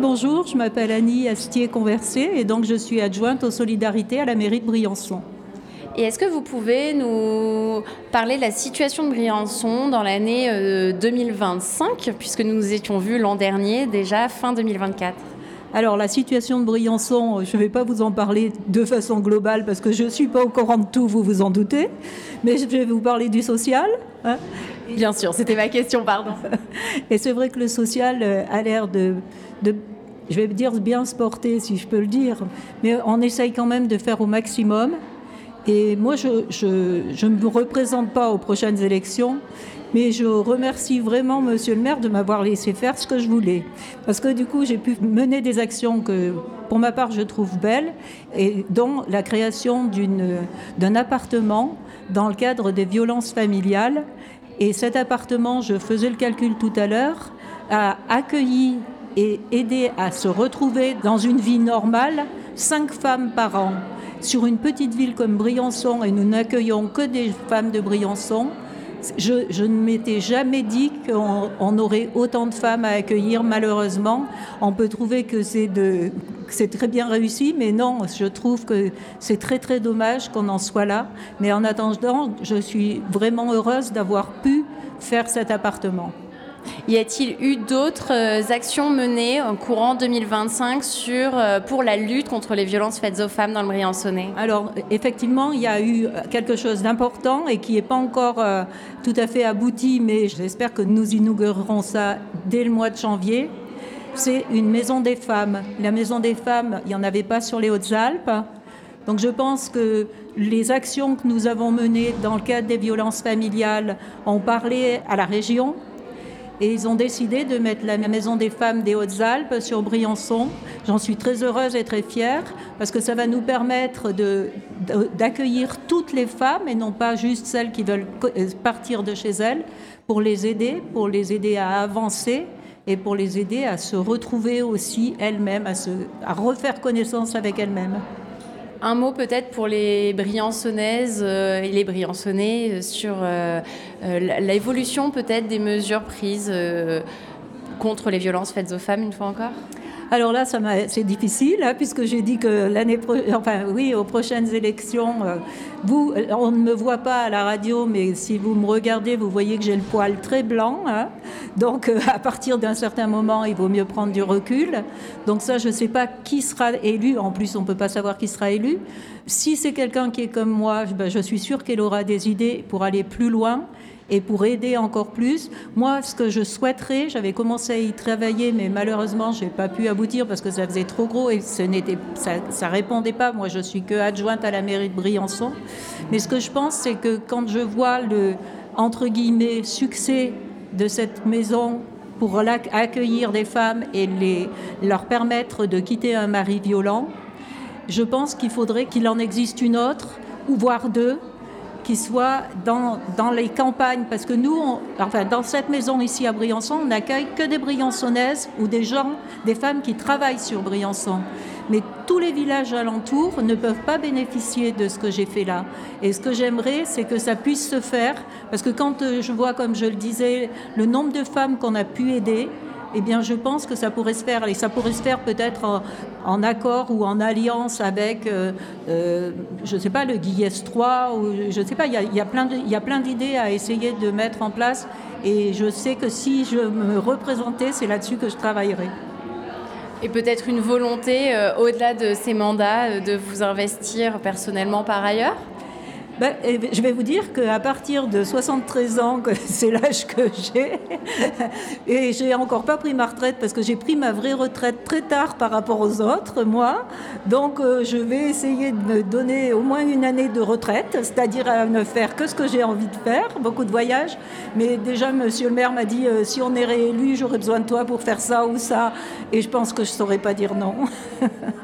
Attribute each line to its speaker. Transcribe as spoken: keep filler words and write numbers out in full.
Speaker 1: Bonjour, je m'appelle Annie Astier-Conversé et donc je suis adjointe aux solidarités à la mairie de Briançon.
Speaker 2: Et est-ce que vous pouvez nous parler de la situation de Briançon dans l'année euh, deux mille vingt-cinq, puisque nous nous étions vus l'an dernier, déjà fin deux mille vingt-quatre?
Speaker 1: Alors la situation de Briançon, je ne vais pas vous en parler de façon globale parce que je ne suis pas au courant de tout, vous vous en doutez, mais je vais vous parler du social. Hein.
Speaker 2: Bien sûr, c'était ma question, pardon.
Speaker 1: Et c'est vrai que le social a l'air de, de, je vais dire bien se porter si je peux le dire, mais on essaye quand même de faire au maximum. Et moi, je ne me représente pas aux prochaines élections, mais je remercie vraiment Monsieur le maire de m'avoir laissé faire ce que je voulais. Parce que du coup, j'ai pu mener des actions que, pour ma part, je trouve belles, et dont la création d'une, d'un appartement dans le cadre des violences familiales. Et cet appartement, je faisais le calcul tout à l'heure, a accueilli et aidé à se retrouver dans une vie normale cinq femmes par an. Sur une petite ville comme Briançon, et nous n'accueillons que des femmes de Briançon, je, je ne m'étais jamais dit qu'on on aurait autant de femmes à accueillir, malheureusement. On peut trouver que c'est, de, que c'est très bien réussi, mais non, je trouve que c'est très très dommage qu'on en soit là. Mais en attendant, je suis vraiment heureuse d'avoir pu faire cet appartement.
Speaker 2: Y a-t-il eu d'autres actions menées en courant deux mille vingt-cinq sur, pour la lutte contre les violences faites aux femmes dans le Briançonnais?
Speaker 1: Alors, effectivement, il y a eu quelque chose d'important et qui n'est pas encore euh, tout à fait abouti, mais j'espère que nous inaugurerons ça dès le mois de janvier. C'est une maison des femmes. La maison des femmes, il n'y en avait pas sur les Hautes-Alpes. Donc je pense que les actions que nous avons menées dans le cadre des violences familiales ont parlé à la région. Et ils ont décidé de mettre la Maison des femmes des Hautes-Alpes sur Briançon. J'en suis très heureuse et très fière parce que ça va nous permettre de, de, d'accueillir toutes les femmes et non pas juste celles qui veulent partir de chez elles, pour les aider, pour les aider à avancer et pour les aider à se retrouver aussi elles-mêmes, à, se, à refaire connaissance avec elles-mêmes.
Speaker 2: Un mot peut-être pour les Briançonnaises euh, et les Briançonnais sur euh, euh, l'évolution peut-être des mesures prises euh, contre les violences faites aux femmes, une fois encore.
Speaker 1: Alors là, ça m'a, c'est difficile, hein, puisque j'ai dit que l'année prochaine, enfin oui, aux prochaines élections, euh, vous, on ne me voit pas à la radio, mais si vous me regardez, vous voyez que j'ai le poil très blanc. Hein, donc euh, à partir d'un certain moment, il vaut mieux prendre du recul. Donc ça, je ne sais pas qui sera élu. En plus, on ne peut pas savoir qui sera élu. Si c'est quelqu'un qui est comme moi, ben, je suis sûre qu'elle aura des idées pour aller plus loin. Et pour aider encore plus, moi, ce que je souhaiterais, j'avais commencé à y travailler, mais malheureusement, je n'ai pas pu aboutir parce que ça faisait trop gros et ce n'était, ça ne répondait pas. Moi, je suis que adjointe à la mairie de Briançon. Mais ce que je pense, c'est que quand je vois le, entre guillemets, succès de cette maison pour accueillir des femmes et les, leur permettre de quitter un mari violent, je pense qu'il faudrait qu'il en existe une autre, ou voire deux, qui soit dans, dans les campagnes, parce que nous, on, enfin, dans cette maison ici à Briançon, on n'accueille que des Briançonnaises ou des gens, des femmes qui travaillent sur Briançon. Mais tous les villages alentours ne peuvent pas bénéficier de ce que j'ai fait là. Et ce que j'aimerais, c'est que ça puisse se faire, parce que quand je vois, comme je le disais, le nombre de femmes qu'on a pu aider, eh bien, je pense que ça pourrait se faire, et ça pourrait se faire peut-être en, en accord ou en alliance avec, euh, euh, je ne sais pas, le Guillès trois, ou je ne sais pas, il y a, il y a plein de, il y a plein d'idées à essayer de mettre en place, et je sais que si je me représentais, c'est là-dessus que je travaillerais.
Speaker 2: Et peut-être une volonté, euh, au-delà de ces mandats, euh, de vous investir personnellement par ailleurs ?
Speaker 1: Ben, je vais vous dire qu'à partir de soixante-treize ans, que c'est l'âge que j'ai, et j'ai encore pas pris ma retraite parce que j'ai pris ma vraie retraite très tard par rapport aux autres, moi. Donc euh, je vais essayer de me donner au moins une année de retraite, c'est-à-dire à ne faire que ce que j'ai envie de faire, beaucoup de voyages. Mais déjà, monsieur le maire m'a dit euh, si on est réélu, j'aurai besoin de toi pour faire ça ou ça. Et je pense que je saurais pas dire non.